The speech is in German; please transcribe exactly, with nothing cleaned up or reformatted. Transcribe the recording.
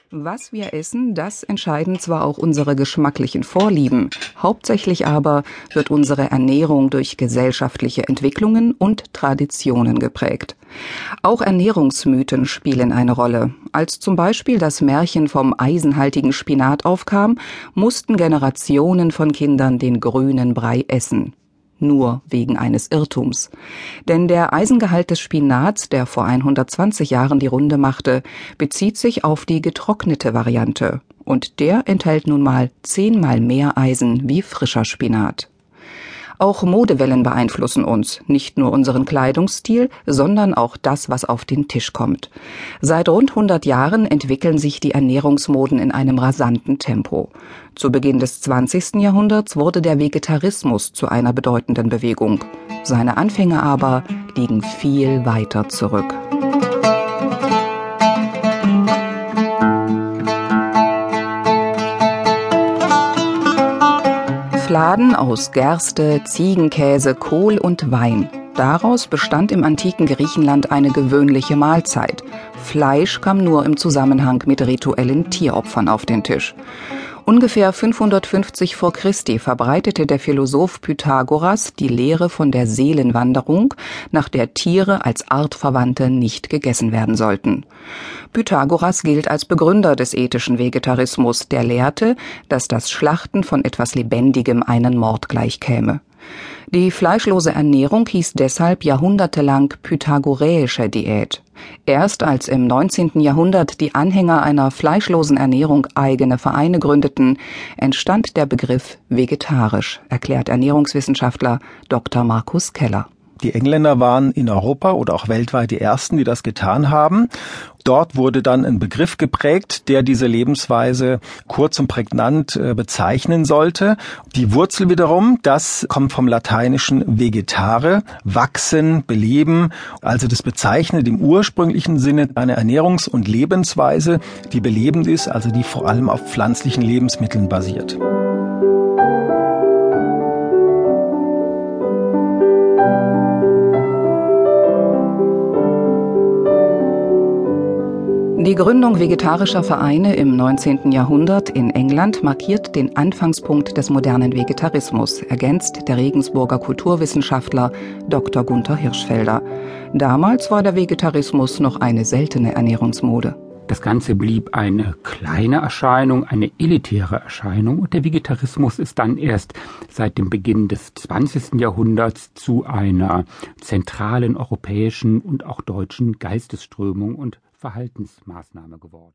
Was wir essen, das entscheiden zwar auch unsere geschmacklichen Vorlieben, hauptsächlich aber wird unsere Ernährung durch gesellschaftliche Entwicklungen und Traditionen geprägt. Auch Ernährungsmythen spielen eine Rolle. Als zum Beispiel das Märchen vom eisenhaltigen Spinat aufkam, mussten Generationen von Kindern den grünen Brei essen. Nur wegen eines Irrtums. Denn der Eisengehalt des Spinats, der vor hundertzwanzig Jahren die Runde machte, bezieht sich auf die getrocknete Variante. Und der enthält nun mal zehnmal mehr Eisen wie frischer Spinat. Auch Modewellen beeinflussen uns, nicht nur unseren Kleidungsstil, sondern auch das, was auf den Tisch kommt. Seit rund hundert Jahren entwickeln sich die Ernährungsmoden in einem rasanten Tempo. Zu Beginn des zwanzigsten Jahrhunderts wurde der Vegetarismus zu einer bedeutenden Bewegung. Seine Anfänge aber liegen viel weiter zurück. Fladen aus Gerste, Ziegenkäse, Kohl und Wein. Daraus bestand im antiken Griechenland eine gewöhnliche Mahlzeit. Fleisch kam nur im Zusammenhang mit rituellen Tieropfern auf den Tisch. Ungefähr fünfhundertfünfzig vor Christi verbreitete der Philosoph Pythagoras die Lehre von der Seelenwanderung, nach der Tiere als Artverwandte nicht gegessen werden sollten. Pythagoras gilt als Begründer des ethischen Vegetarismus, der lehrte, dass das Schlachten von etwas Lebendigem einen Mord gleichkäme. Die fleischlose Ernährung hieß deshalb jahrhundertelang pythagoräische Diät. Erst als im neunzehnten Jahrhundert die Anhänger einer fleischlosen Ernährung eigene Vereine gründeten, entstand der Begriff vegetarisch, erklärt Ernährungswissenschaftler Doktor Markus Keller. Die Engländer waren in Europa oder auch weltweit die ersten, die das getan haben. Dort wurde dann ein Begriff geprägt, der diese Lebensweise kurz und prägnant äh, bezeichnen sollte. Die Wurzel wiederum, das kommt vom lateinischen vegetare, wachsen, beleben. Also das bezeichnet im ursprünglichen Sinne eine Ernährungs- und Lebensweise, die belebend ist, also die vor allem auf pflanzlichen Lebensmitteln basiert. Die Gründung vegetarischer Vereine im neunzehnten Jahrhundert in England markiert den Anfangspunkt des modernen Vegetarismus, ergänzt der Regensburger Kulturwissenschaftler Doktor Gunther Hirschfelder. Damals war der Vegetarismus noch eine seltene Ernährungsmode. Das Ganze blieb eine kleine Erscheinung, eine elitäre Erscheinung, und der Vegetarismus ist dann erst seit dem Beginn des zwanzigsten Jahrhunderts zu einer zentralen europäischen und auch deutschen Geistesströmung und Verhaltensmaßnahme geworden.